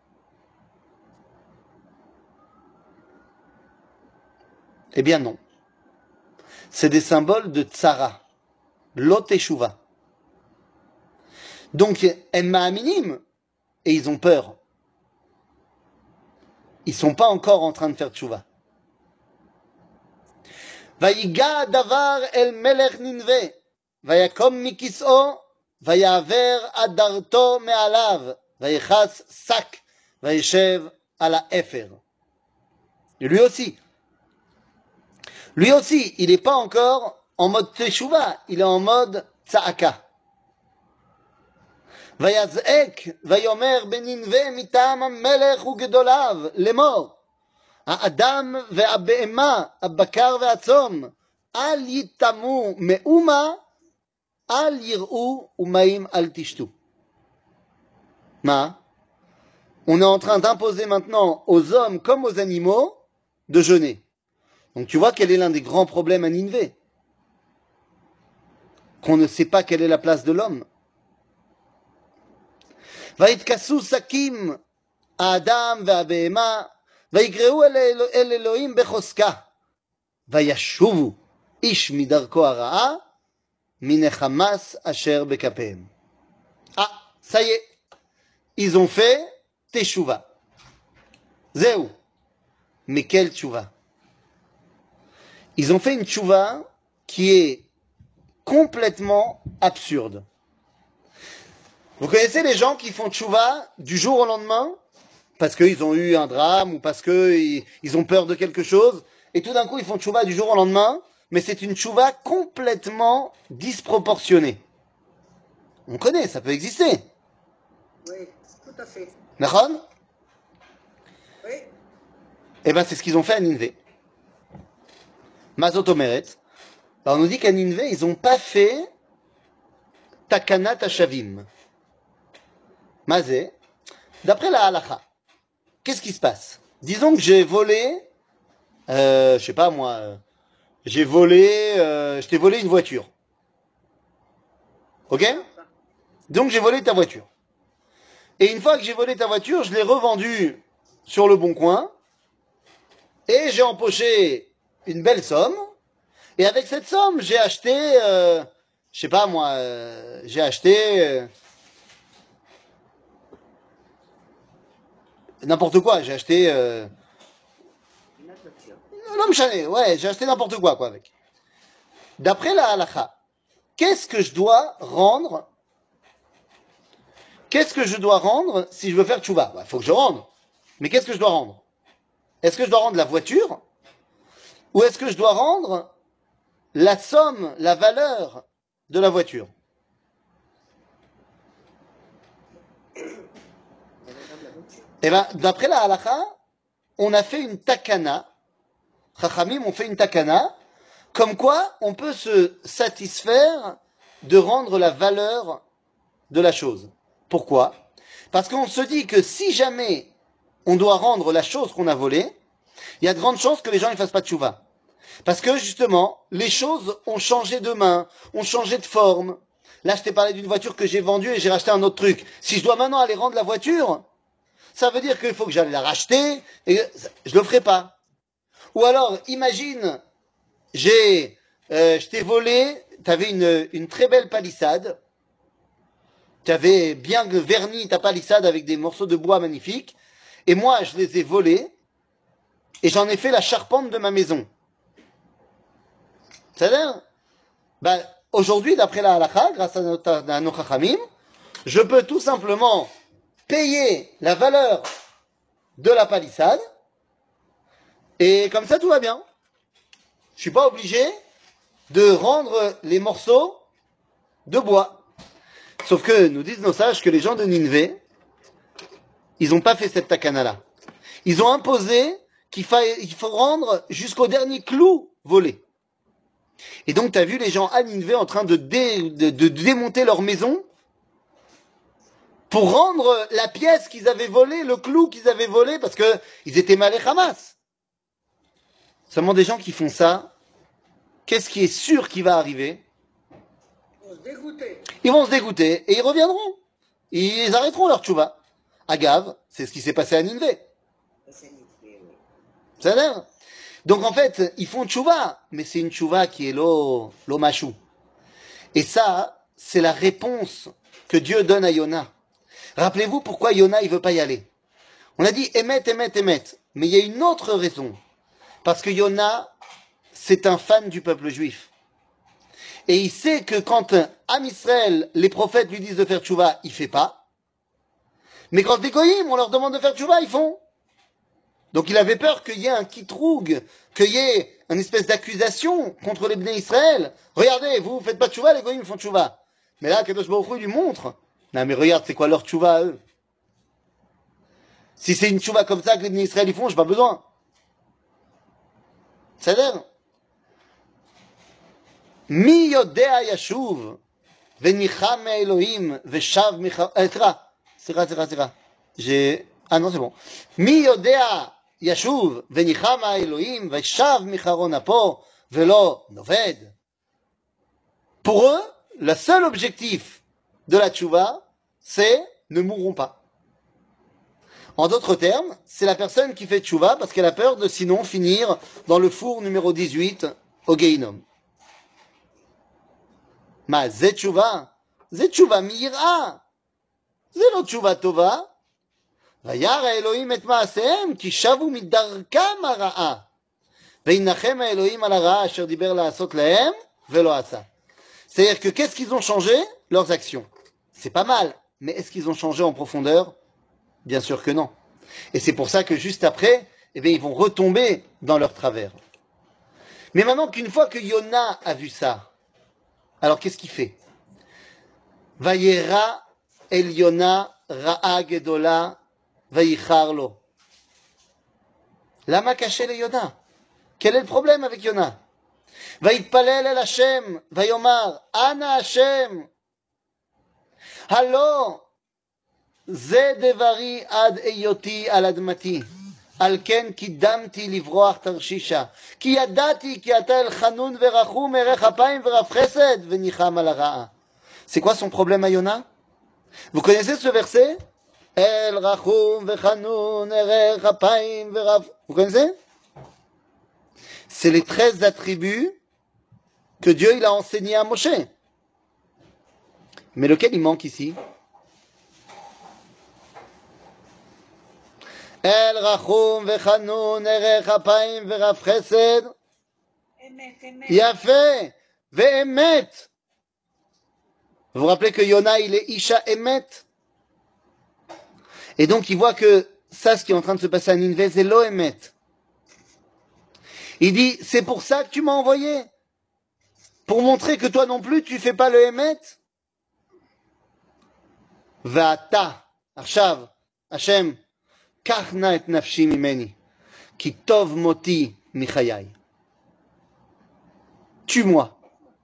Eh bien non. C'est des symboles de Tzara, lo Teshuvah. Donc, Emma Aminim, et ils ont peur. Ils sont pas encore en train de faire Teshuvah. ויגע דבר אל מלך נינווה, ויקום מכיסאו, ויעבר אדרתו מעליו, ויחס שק, וישב על האפר. Lui aussi. Lui aussi, il n'est pas encore en mode teshuva, il est en mode tsa'aka. ויזעק, ויאמר בנינווה מטעם המלך וגדוליו לאמור, האדם והבהמה, הבקר והצאן, אל יטמאו מאומה, אל יראו ומים אל תשתו. Ma, on est en train d'imposer maintenant aux hommes comme aux animaux de jeûner. Donc tu vois quel est l'un des grands problèmes à Ninvé? Qu'on ne sait pas quelle est la place de l'homme. ויתכסו שקים האדם והבהמה ויקראו אל אל אלוהים בחוזקה וישובו איש מדרכו הרעה מן החמס אשר בכפיהם. Ah, ça y est, ils ont fait teshuva. Zéou. Mais quelle teshuva? Ils ont fait une teshuva qui est complètement absurde. Vous connaissez les gens qui font teshuva du jour au lendemain parce qu'ils ont eu un drame ou parce qu'ils ils ont peur de quelque chose et tout d'un coup ils font teshuva du jour au lendemain, mais c'est une teshuva complètement disproportionnée. On connaît, ça peut exister. Oui, tout à fait. D'accord? Oui. Eh ben c'est ce qu'ils ont fait à Ninvé. Mazot Omeret. Alors on nous dit qu'à Ninvé, ils n'ont pas fait Takana Tashavim. Mazé. D'après la halakha, qu'est-ce qui se passe? Disons que j'ai volé, euh, je sais pas moi, euh, j'ai volé, euh, je t'ai volé une voiture. Ok? Donc j'ai volé ta voiture. Et une fois que j'ai volé ta voiture, je l'ai revendue sur le bon coin et j'ai empoché une belle somme. Et avec cette somme, j'ai acheté, euh, je sais pas moi, euh, j'ai acheté euh, n'importe quoi. J'ai acheté, euh, Une autre voiture. non, me chané, ouais, j'ai acheté n'importe quoi, quoi, avec. D'après la halakha, qu'est-ce que je dois rendre? Qu'est-ce que je dois rendre si je veux faire tchouva? Il faut que je rende. Mais qu'est-ce que je dois rendre? Est-ce que je dois rendre la voiture? Ou est-ce que je dois rendre la somme, la valeur de la voiture? Eh bien, d'après la halakha, on a fait une takana. Chachamim ont fait une takana. Comme quoi, on peut se satisfaire de rendre la valeur de la chose. Pourquoi? Parce qu'on se dit que si jamais on doit rendre la chose qu'on a volée, il y a de grandes chances que les gens ne fassent pas de tchouva. Parce que justement, les choses ont changé de main, ont changé de forme. Là, je t'ai parlé d'une voiture que j'ai vendue et j'ai racheté un autre truc. Si je dois maintenant aller rendre la voiture, ça veut dire qu'il faut que j'aille la racheter et je le ferai pas. Ou alors, imagine, j'ai, euh, je t'ai volé, t'avais une, une très belle palissade. Tu avais bien verni ta palissade avec des morceaux de bois magnifiques, et moi je les ai volés, et j'en ai fait la charpente de ma maison. C'est-à-dire, ben, aujourd'hui, d'après la halakha, grâce à nos, à nos chachamim, je peux tout simplement payer la valeur de la palissade, et comme ça tout va bien. Je suis pas obligé de rendre les morceaux de bois. Sauf que nous disent nos sages que les gens de Ninvé, ils n'ont pas fait cette takana-là. Ils ont imposé qu'il fa... il faut rendre jusqu'au dernier clou volé. Et donc, tu as vu les gens à Ninvé en train de, dé... de... de démonter leur maison pour rendre la pièce qu'ils avaient volée, le clou qu'ils avaient volé, parce qu'ils étaient mal et Hamas. Seulement des gens qui font ça, qu'est-ce qui est sûr qui va arriver? Ils vont se dégoûter et ils reviendront. Ils arrêteront leur tchouva. Agav, c'est ce qui s'est passé à Ninvé. Ça a l'air. Donc en fait, ils font tchouva, mais c'est une tchouva qui est lo, lo machou. Et ça, c'est la réponse que Dieu donne à Yona. Rappelez-vous pourquoi Yona il veut pas y aller. On a dit émet, émet, émet. Mais il y a une autre raison. Parce que Yona, c'est un fan du peuple juif. Et il sait que quand Am Israël, les prophètes lui disent de faire tchouva, il fait pas. Mais quand les goyim, on leur demande de faire tchouva, ils font. Donc il avait peur qu'il y ait un kitroug, qu'il y ait une espèce d'accusation contre les Bnei Israël. Regardez, vous faites pas tchouva, les goyim font tchouva. Mais là, Kadosh Baruch Hu lui montre. Non mais regarde, c'est quoi leur tchouva à eux? Si c'est une tchouva comme ça que les Bnei Israël ils font, j'ai pas besoin. Ça a l'air. Mi yodea yashuv venicham Elohim veshav micha. sira, sira, sira. J'ai, ah non, c'est bon. Mi yodea yashuv venichama Elohim vaishav micharon apo velo noved. Pour eux, le seul objectif de la tchouva, c'est ne mourront pas. En d'autres termes, c'est la personne qui fait tchouva parce qu'elle a peur de sinon finir dans le four numéro dix-huit au Geinom. Ma zet tchouva, zet tchouva mi'ira, zet lo tchouva tova, vayar Elohim et ma'asehem ki shavu midarkam hara'a, veinachem Elohim al hara'a asher diber la'asot lahem velo asa. C'est-à-dire que qu'est-ce qu'ils ont changé? Leurs actions. C'est pas mal, mais est-ce qu'ils ont changé en profondeur? Bien sûr que non. Et c'est pour ça que juste après, eh bien, ils vont retomber dans leur travers. Mais maintenant qu'une fois que Yona a vu ça, alors qu'est-ce qu'il fait? Vayera el Yona ra'a gedola vayicharlo. Lama caché le Yona. Quel est le problème avec Yona? Vayitpalel el Hashem, vayomar, Ana Hashem. Hallo, זה דברי עד היותי על אדמתי, על כן קידמתי לברוח תרשישה, כי ידעתי כי אתה אל חנון ורחום, ערך אפיים ורב חסד, וניחם על הרעה. C'est quoi son problème à Yona? Vous connaissez ce verset? El rachum vechanun erech apayim verav. Vous connaissez? C'est les treize attributs que Dieu il a enseigné à Moshe. Mais lequel il manque ici? El rachum vechanun erech apayim verav chesed. Yafé ve'emet. Vous vous rappelez que Yona il est Isha Emet. Et donc il voit que ça, ce qui est en train de se passer à Nineveh, c'est Lo Emet. Il dit, c'est pour ça que tu m'as envoyé, pour montrer que toi non plus tu fais pas le Emet. Va'ata, Arshav, Hashem, kach na et nafshi mimeni, ki tov moti michayai. Tue-moi.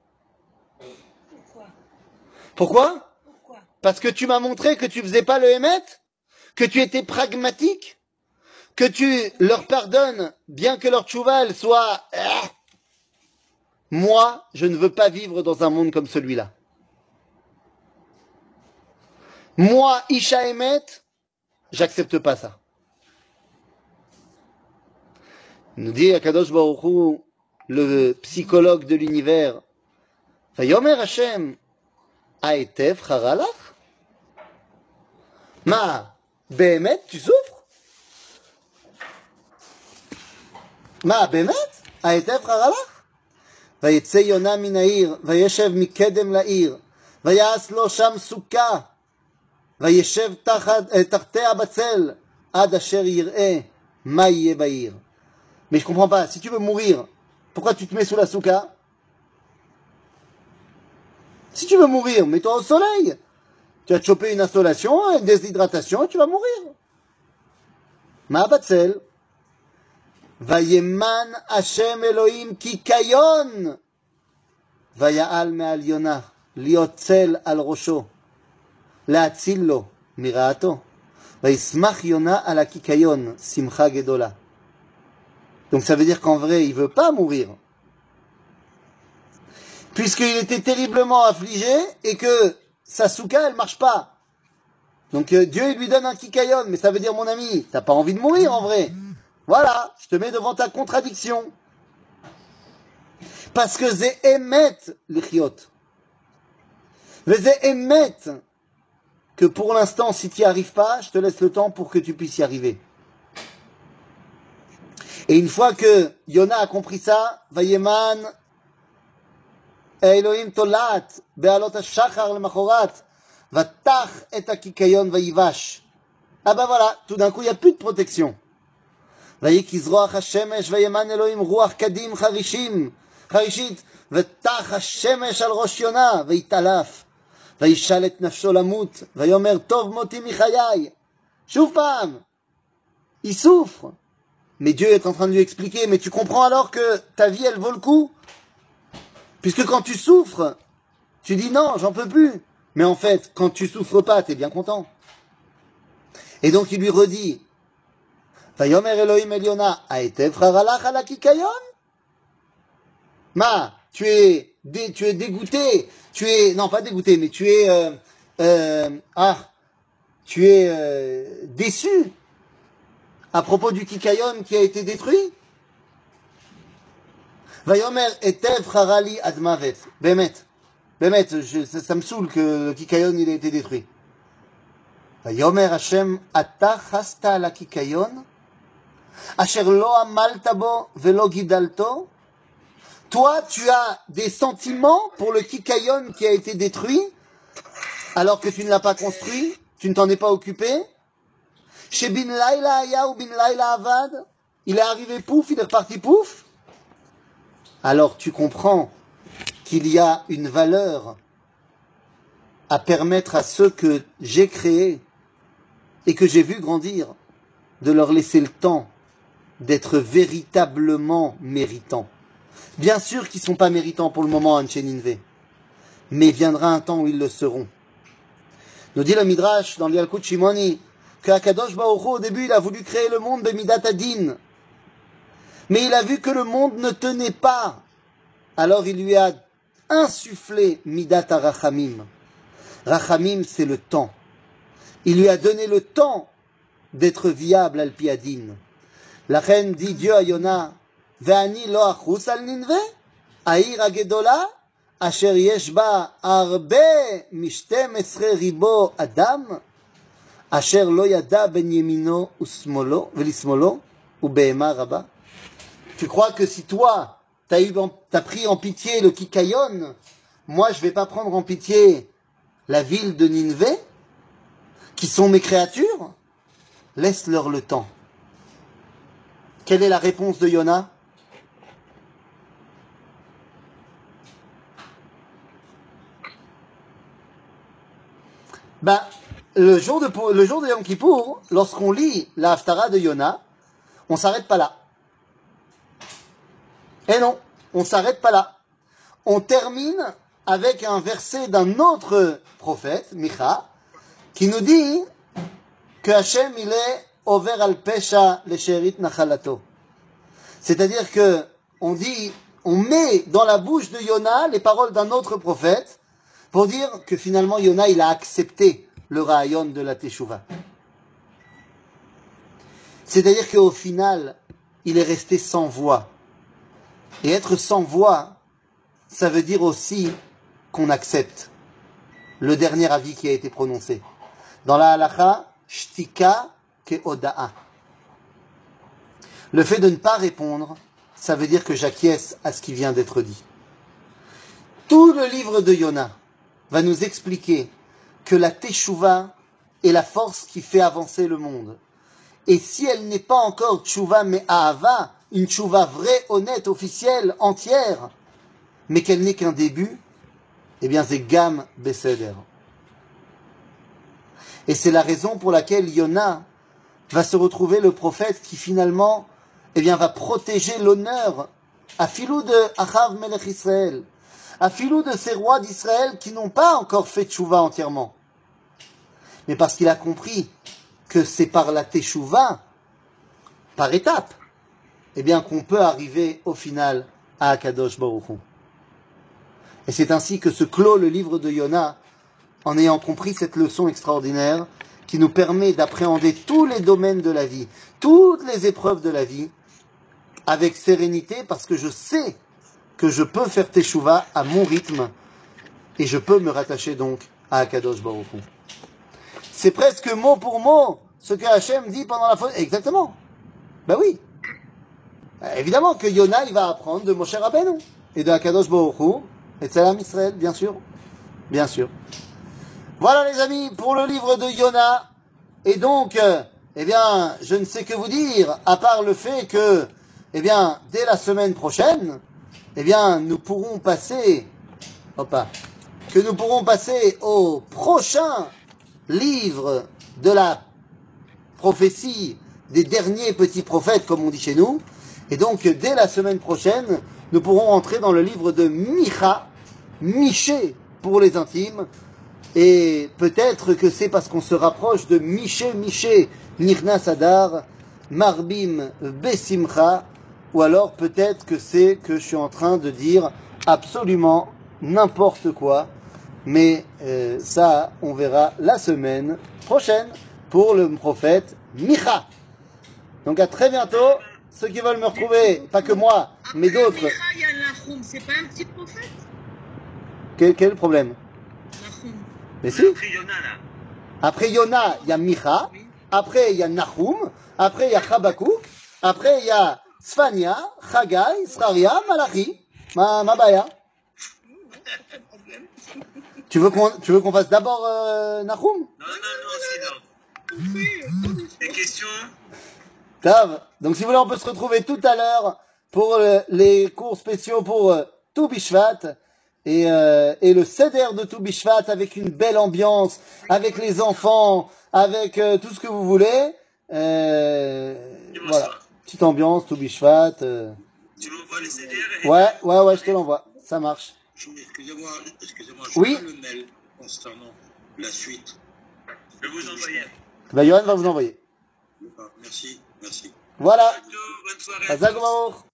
Pourquoi? Pourquoi? Parce que tu m'as montré que tu faisais pas le Emet, que tu étais pragmatique, que tu leur pardonnes, bien que leur tchouva soit... Ah, moi, je ne veux pas vivre dans un monde comme celui-là. Moi, Isha Emet, j'accepte pas ça. Nous dit Akadosh Baruch Hu, le psychologue de l'univers, Vayomer Hashem, Aetev Charalach? Ma, Behemet, tu souffres? Ma, Behemet? Aetev Charalach? ויצא יונה מן העיר, וישב מקדם לעיר, ויעש לו שם סוכה, וישב תחתיה בצל, עד אשר יראה מה יהיה בעיר. Mais je comprends pas, si tu veux mourir, pourquoi tu te mets sous la souka? Si tu veux mourir, mets-toi au soleil. Tu vas te choper une insolation, une déshydratation, et tu vas mourir. Ma batzel. Vayeman Hashem Elohim kikayon. Vaya'al me'al Yona. Liotzel al rosho. La'atzil lo mira'ato. Vayismach Yona ala kikayon. Simcha gedola. Donc ça veut dire qu'en vrai, il veut pas mourir. Puisqu'il était terriblement affligé et que sa souka, elle marche pas. Donc euh, Dieu il lui donne un kikayon, mais ça veut dire, mon ami, t'as pas envie de mourir en vrai. Voilà, je te mets devant ta contradiction. Parce que c'est émet l'chiot. C'est émet que pour l'instant, si tu n'y arrives pas, je te laisse le temps pour que tu puisses y arriver. Et une fois que Yona a compris ça, Vayeman Elohim tolat be'alot hashachar lemachorat vatach et hakikayon vayivash. Ah ben voilà, tout d'un coup il n'y a plus de protection. Vayikizroach hashemesh vayeman Elohim ruach kadim charishim charishit vatach hashemesh al rosh Yona vayitalaf vayishal et nafsho lamut vayomer tov moti michayai. Shuv pam, il souffre. Mais Dieu est en train de lui expliquer, mais tu comprends alors que ta vie elle vaut le coup? Puisque quand tu souffres, tu dis non, j'en peux plus. Mais en fait, quand tu souffres pas, t'es bien content. Et donc il lui redit, Vayomer Elohim el Yona, Aetev charalach ala kikayon? Ma, tu es, dé, tu es dégoûté, tu es, non pas dégoûté, mais tu es, euh, euh, ah, tu es euh, déçu à propos du kikayon qui a été détruit? Vayomer etev charali admavet. Bemet. Bemet, je, ça, ça me saoule que le kikayon il a été détruit. Vayomer Hashem ata chasta ala kikayon asher lo amalta bo velo gidalto. Toi, tu as des sentiments pour le kikayon qui a été détruit alors que tu ne l'as pas construit, tu ne t'en es pas occupé. Chez bin laila aya ou bin laila avad, il est arrivé pouf, il est reparti pouf. Alors tu comprends qu'il y a une valeur à permettre à ceux que j'ai créés et que j'ai vu grandir, de leur laisser le temps d'être véritablement méritants. Bien sûr qu'ils ne sont pas méritants pour le moment à Ancheninve, mais il viendra un temps où ils le seront. Nous dit le Midrash dans l'Yalkut Shimoni que Akadosh Baruch Hu, au début, il a voulu créer le monde de Midat Adin, mais il a vu que le monde ne tenait pas. Alors il lui a insufflé Midat Arachamim. Rachamim, c'est le temps. Il lui a donné le temps d'être viable al pi adin. La reine dit Dieu à Yona, Ve'ani lo achus al Ninve, Aïr agedola, asher yesh ba arbe mishtem esre ribo adam, asher lo yada ben yemino usmolo, velismolo, ou be'ema rabba. Tu crois que si toi, t'as eu, t'as pris en pitié le kikayon, moi je vais pas prendre en pitié la ville de Ninvé, qui sont mes créatures? Laisse-leur le temps. Quelle est la réponse de Yona? Ben, le jour de, le jour de Yom Kippour, lorsqu'on lit la Haftara de Yona, on s'arrête pas là. Et non, on s'arrête pas là. On termine avec un verset d'un autre prophète, Micha, qui nous dit que Hachem il est over al pesha le sherit nachalato. C'est-à-dire que on dit, on met dans la bouche de Yona les paroles d'un autre prophète pour dire que finalement Yona il a accepté le ra'ayon de la teshuva. C'est-à-dire qu'au final, il est resté sans voix. Et être sans voix, ça veut dire aussi qu'on accepte le dernier avis qui a été prononcé. Dans la halakha, shtika ke oda'a. Le fait de ne pas répondre, ça veut dire que j'acquiesce à ce qui vient d'être dit. Tout le livre de Yona va nous expliquer que la teshuva est la force qui fait avancer le monde. Et si elle n'est pas encore teshuva mais ahava, une teshuva vraie, honnête, officielle, entière, mais qu'elle n'est qu'un début, eh bien c'est Gam Beseder. Et c'est la raison pour laquelle Yona va se retrouver le prophète qui finalement eh bien, va protéger l'honneur à filou de Achav Melech Israël, à filou de ces rois d'Israël qui n'ont pas encore fait teshuva entièrement. Mais parce qu'il a compris que c'est par la teshuva, par étapes, eh bien qu'on peut arriver au final à Akadosh Baruch Hu. Et c'est ainsi que se clôt le livre de Yona, en ayant compris cette leçon extraordinaire qui nous permet d'appréhender tous les domaines de la vie, toutes les épreuves de la vie, avec sérénité, parce que je sais que je peux faire teshuva à mon rythme, et je peux me rattacher donc à Akadosh Baruch Hu. C'est presque mot pour mot ce que Hachem dit pendant la faute. Exactement. Ben oui. Évidemment que Yona, il va apprendre de Moshe Rabbeinu, et de Akadosh Baruch Hu, et de Salam Israël, bien sûr. Bien sûr. Voilà les amis, pour le livre de Yona. Et donc, euh, eh bien, je ne sais que vous dire, à part le fait que, eh bien, dès la semaine prochaine, eh bien, nous pourrons passer, opa, que nous pourrons passer au prochain livre de la prophétie des derniers petits prophètes, comme on dit chez nous. Et donc, dès la semaine prochaine, nous pourrons entrer dans le livre de Micha, Miché pour les intimes, Et peut-être que c'est parce qu'on se rapproche de Miché Miché Nirnas Adar, Marbim Besimcha, ou alors peut-être que c'est que je suis en train de dire absolument n'importe quoi. Mais euh, ça, on verra la semaine prochaine pour le prophète Micha. Donc à très bientôt. Ceux qui veulent me retrouver, pas que moi, mais d'autres. Après Micha, il y a Nahum, c'est pas un petit prophète? Quel, quel problème? Nahum. Mais si. Après Yona, là. Après Yona, il y a Micha. Après, il y a Nahum. Après, il y a Habakkuk. Après, il y a Sfania, Chagai, Sraria, Malachi. Ma, ma baya. Tu veux qu'on, tu veux qu'on fasse d'abord euh, Nahum? Non, non, non, sinon. Des questions? Tav. Donc si vous voulez, on peut se retrouver tout à l'heure pour euh, les cours spéciaux pour euh, Tou Bishvat et, euh, et le Seder de Tou Bishvat avec une belle ambiance, avec les enfants, avec euh, tout ce que vous voulez. Euh, voilà, petite ambiance, Tou Bishvat. Euh. Tu m'envoies les C D R et... Ouais, ouais, ouais, je te l'envoie. Ça marche. Excusez-moi, excusez-moi, je Oui. pas le mail concernant la suite. Je vais vous envoyer. Bah, Yohan va vous envoyer. Merci, merci. Voilà. Bonne soirée à Hazak tous. Baruch.